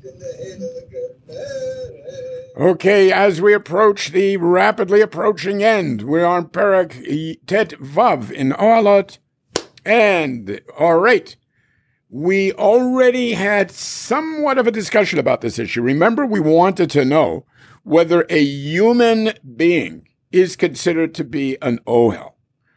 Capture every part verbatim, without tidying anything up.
Okay, as we approach the rapidly approaching end, we're on Perek Tet Vav in Ohalot. And, all right, we already had somewhat of a discussion about this issue. Remember, we wanted to know whether a human being is considered to be an ohel,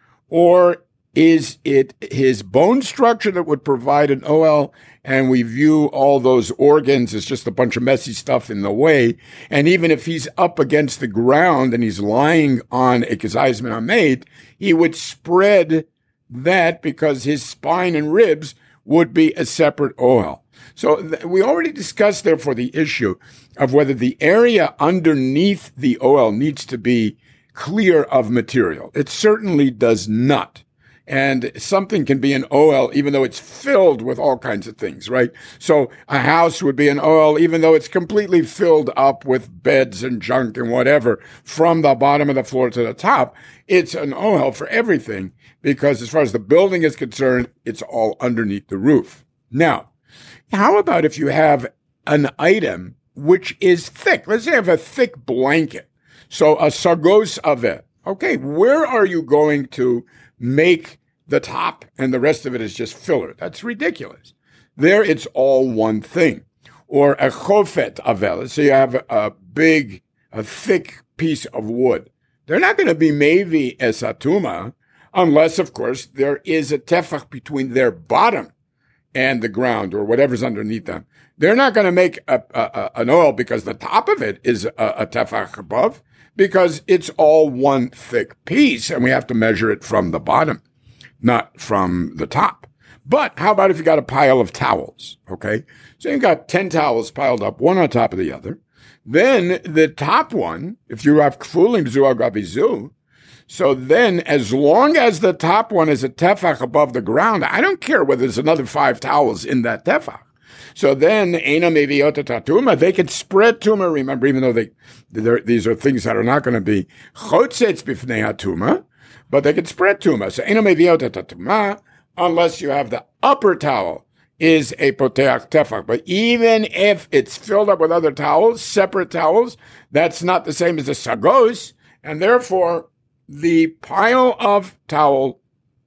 or is it his bone structure that would provide an ohel, and we view all those organs as just a bunch of messy stuff in the way. And even if he's up against the ground and he's lying on a kazayis min hamet, he would spread that because his spine and ribs would be a separate ohel. So th- we already discussed, therefore, the issue of whether the area underneath the ohel needs to be clear of material. It certainly does not. And something can be an ohel even though it's filled with all kinds of things, right? So a house would be an ohel even though it's completely filled up with beds and junk and whatever from the bottom of the floor to the top. It's an ohel for everything because as far as the building is concerned, it's all underneath the roof. Now, how about if you have an item which is thick? Let's say you have a thick blanket. So a sargos aveh. Okay, where are you going to make the top and the rest of it is just filler? That's ridiculous. There, it's all one thing. Or a chofet aveh. So you have a, a big, a thick piece of wood. They're not going to be mevi esatuma unless, of course, there is a tefach between their bottom and the ground or whatever's underneath them. They're not going to make a, a, a, an oil because the top of it is a, a tefach above, because it's all one thick piece and we have to measure it from the bottom, not from the top. But how about if you got a pile of towels, okay? So you've got ten towels piled up, one on top of the other. Then the top one, if you have kfulim zu agavizu, so then as long as the top one is a tefach above the ground, I don't care whether there's another five towels in that tefach. So then, Eina Meviota Tatuma, they can spread Tuma, remember, even though they, these are things that are not going to be Chotzetz Bifnei HaTuma, but they can spread Tuma. So Eina Meviota Tatuma, unless you have the upper towel is a Poteach Tefach. But even if it's filled up with other towels, separate towels, that's not the same as a Sagos, and therefore, the pile of towel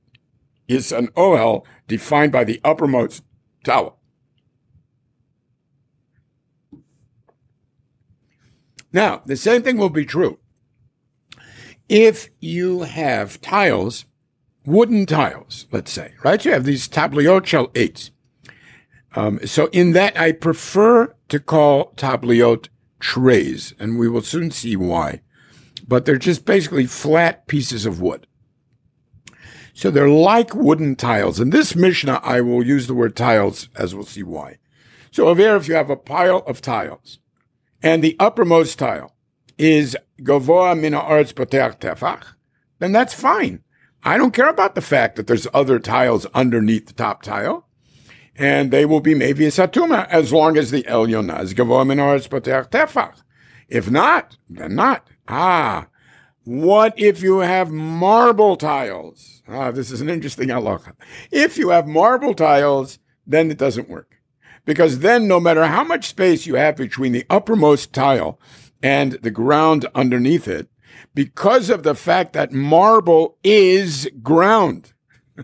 is an ohel defined by the uppermost towel. Now, the same thing will be true if you have tiles, wooden tiles, let's say, right? You have these tabliot shel eitz. Um, so in that, I prefer to call tabliot trays, and we will soon see why. But they're just basically flat pieces of wood. So they're like wooden tiles. In this Mishnah, I will use the word tiles, as we'll see why. So over here, if you have a pile of tiles, and the uppermost tile is Gavoa min haaretz poteach tefach, then that's fine. I don't care about the fact that there's other tiles underneath the top tile, and they will be maybe a satuma as long as the Elyonah is Gavoa min haaretz poteach tefach. If not, then not. Ah, what if you have marble tiles? Ah, this is an interesting halacha. If you have marble tiles, then it doesn't work. Because then no matter how much space you have between the uppermost tile and the ground underneath it, because of the fact that marble is ground.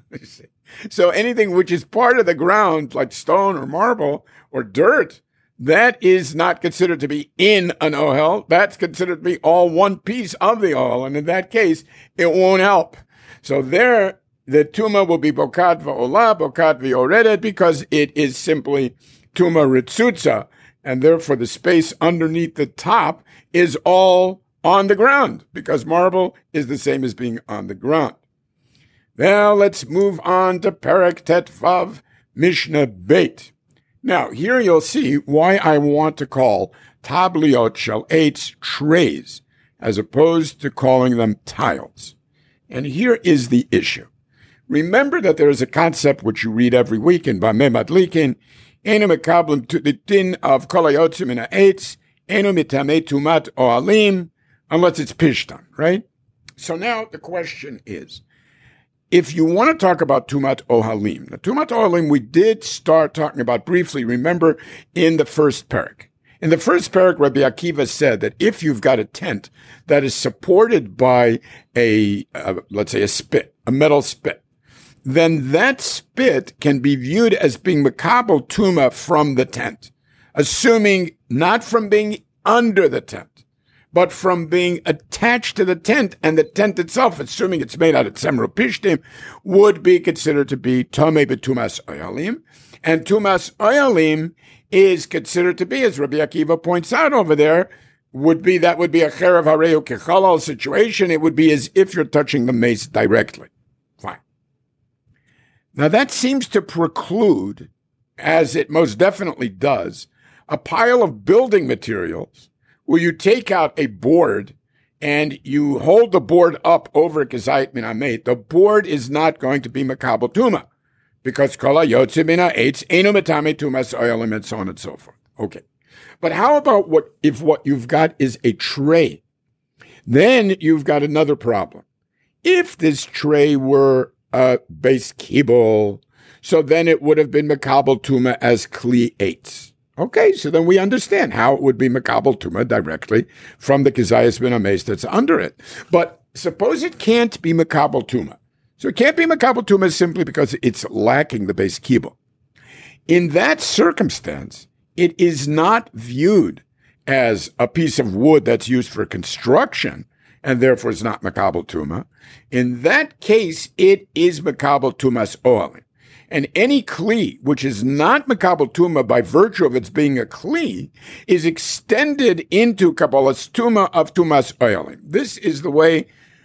So anything which is part of the ground, like stone or marble or dirt, that is not considered to be in an ohel. That's considered to be all one piece of the ohel. And in that case, it won't help. So there, the tuma will be bokat va'olah, bokat v'yoredet, because it is simply tuma ritzutza, and therefore the space underneath the top is all on the ground, because marble is the same as being on the ground. Now let's move on to Perek Tet Vav, Mishnah Beit. Now here you'll see why I want to call tabliot shel eitz trays, as opposed to calling them tiles. And here is the issue. Remember that there is a concept which you read every week in Bameh Madlikin, Enu mekablim to the din of kol hayotzim min ha'etz, enu mitamei tumat ohalim, unless it's pishtan, right? So now the question is, if you want to talk about Tumat Ohalim, now Tumat Ohalim we did start talking about briefly, remember, in the first parak. In the first parak, Rabbi Akiva said that if you've got a tent that is supported by a, uh, let's say a spit, a metal spit, then that spit can be viewed as being Makabel Tuma from the tent, assuming not from being under the tent, but from being attached to the tent, and the tent itself, assuming it's made out of Tzemer Pishtim, would be considered to be Tomei B'Tumas Oyalim. And Tumas Oyalim is considered to be, as Rabbi Akiva points out over there, would be, that would be a Cherev Hareu Kechalal situation. It would be as if you're touching the mace directly. Fine. Now that seems to preclude, as it most definitely does, a pile of building materials where you take out a board and you hold the board up over Gezayit Min HaMeit. The board is not going to be Makabel Tuma, because Kol HaYotze Min HaEitz Eino Metame Tumas Oyalim, and so on and so forth. Okay. But how about what if what you've got is a tray? Then you've got another problem. If this tray were a base kibble, so then it would have been Makabel Tuma as Kli Eitz. Okay, so then we understand how it would be Makabel Tuma directly from the Kezayis Bin HaMeis that's under it. But suppose it can't be Makabel Tuma. So it can't be Makabel Tuma simply because it's lacking the base kibble. In that circumstance, it is not viewed as a piece of wood that's used for construction, and therefore is not Makabel Tuma. In that case, it is Makabel Tumas Ohalim. And any Kli, which is not Makabel Tuma by virtue of its being a Kli, is extended into Kabbalah's Tuma of Tumas Oyalim. This is the way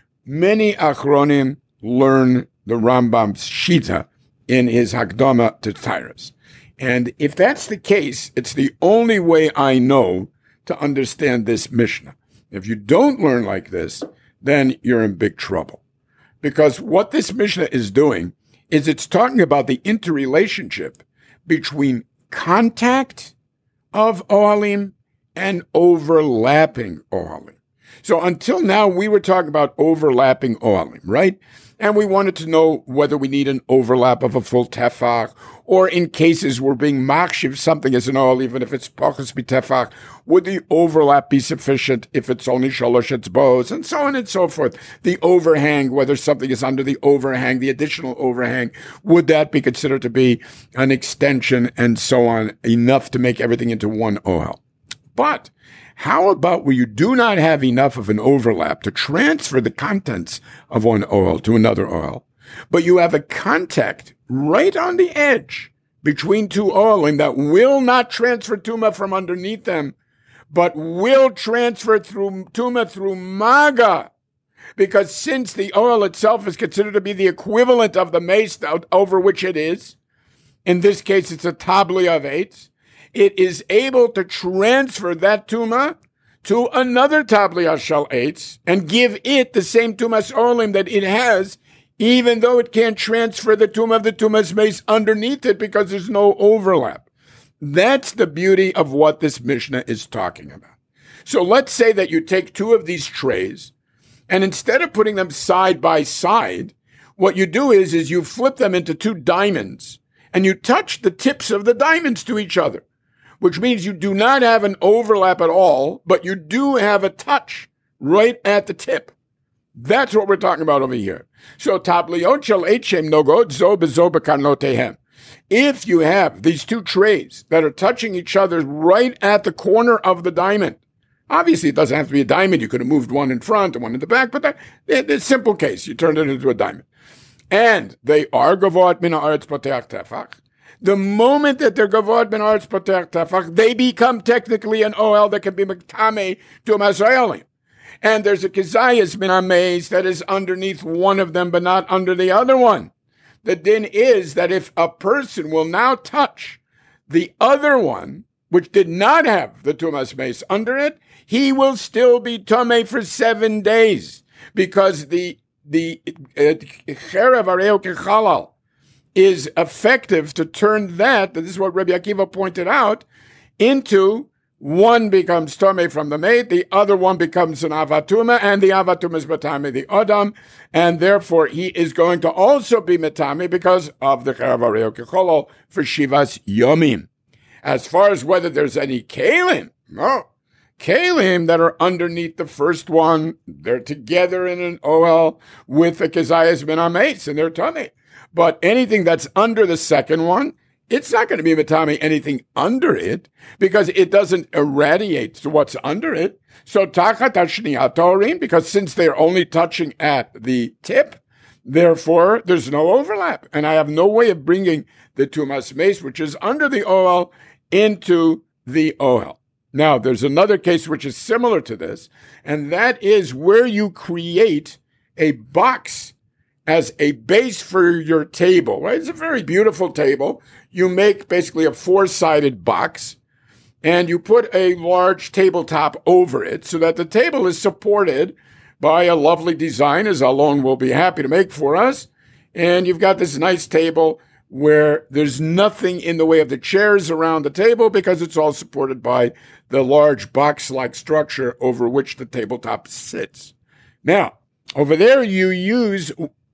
many Achronim learn the Rambam's Shita in his Hakdama to Tyrus. And if that's the case, it's the only way I know to understand this Mishnah. If you don't learn like this, then you're in big trouble. Because what this Mishnah is doing is it's talking about the interrelationship between contact of Ohalim and overlapping Ohalim. So until now, we were talking about overlapping Ohalim, right? And we wanted to know whether we need an overlap of a full tefach, or in cases we're being makshiv something as an oil, even if it's pachas b'tefach, would the overlap be sufficient if it's only shalosh etzbos, and so on and so forth. The overhang, whether something is under the overhang, the additional overhang, would that be considered to be an extension, and so on, enough to make everything into one oil? But how about where you do not have enough of an overlap to transfer the contents of one oil to another oil, but you have a contact right on the edge between two oiling that will not transfer tuma from underneath them, but will transfer through tuma through maga, because since the oil itself is considered to be the equivalent of the mace over which it is, in this case it's a tabli of eitz, it is able to transfer that tuma to another tabli shal eitz and give it the same tumas olim that it has, even though it can't transfer the tumah of the tumas mace underneath it because there's no overlap. That's the beauty of what this Mishnah is talking about. So let's say that you take two of these trays, and instead of putting them side by side, what you do is, is you flip them into two diamonds, and you touch the tips of the diamonds to each other, which means you do not have an overlap at all, but you do have a touch right at the tip. That's what we're talking about over here. So, tabliot shel eichem nogod zo bezo bekarnotehem. If you have these two trays that are touching each other right at the corner of the diamond, obviously it doesn't have to be a diamond. You could have moved one in front and one in the back, but that, it's a simple case. You turned it into a diamond. And they are gavot min haaretz poteach tefach. The moment that they're gavot min haaretz poteach tefach, they become technically an oil that can be mektame to a mazoyalim. And there's a kezayis min hameis that is underneath one of them, but not under the other one. The din is that if a person will now touch the other one, which did not have the tumas mace under it, he will still be tamei for seven days, because the the cherev hareu kechalal is effective to turn that. This is what Rabbi Akiva pointed out, into one becomes Tomei from the mate, the other one becomes an Avatuma, and the Avatuma is Matame the Odam, and therefore he is going to also be Matame because of the Cherav Areo Kecholol for Shivas Yomim. As far as whether there's any Kalim, no. Kalim that are underneath the first one, they're together in an Ohel with the Kezayas Ben Ames, and they're Tomei. But anything that's under the second one, it's not going to be Matame anything under it because it doesn't irradiate to what's under it. So Tachat Hashniyat Orim, because since they're only touching at the tip, therefore there's no overlap. And I have no way of bringing the Tumas Mace, which is under the Ohel, into the Ohel. Now, there's another case which is similar to this, and that is where you create a box as a base for your table, right? It's a very beautiful table. You make basically a four-sided box, and you put a large tabletop over it so that the table is supported by a lovely design, as Alon will be happy to make for us. And you've got this nice table where there's nothing in the way of the chairs around the table because it's all supported by the large box-like structure over which the tabletop sits. Now, over there you use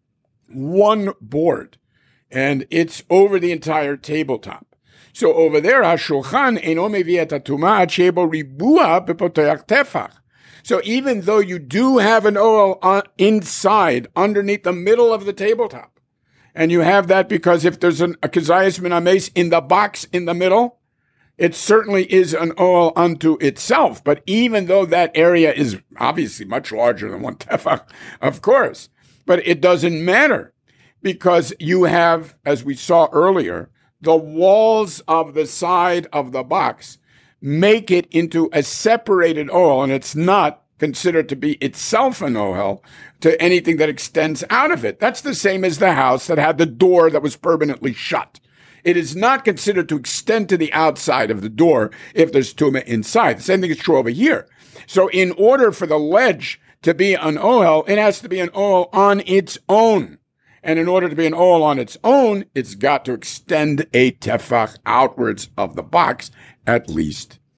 one board, and it's over the entire tabletop. So over there, HaShulchan eino mevi et hatumah ad shebo ribua bepoteach tefach. So even though you do have an oil on, inside, underneath the middle of the tabletop, and you have that because if there's an, a Kezayas Min HaMeis in the box in the middle, it certainly is an oil unto itself. But even though that area is obviously much larger than one tefach, of course, but it doesn't matter because you have, as we saw earlier, the walls of the side of the box make it into a separated oil, and it's not considered to be itself an ohel to anything that extends out of it. That's the same as the house that had the door that was permanently shut. It is not considered to extend to the outside of the door if there's tumah inside. The same thing is true over here. So in order for the ledge to be an ohel, it has to be an ohel on its own. And in order to be an ohel on its own, it's got to extend a tefach outwards of the box at least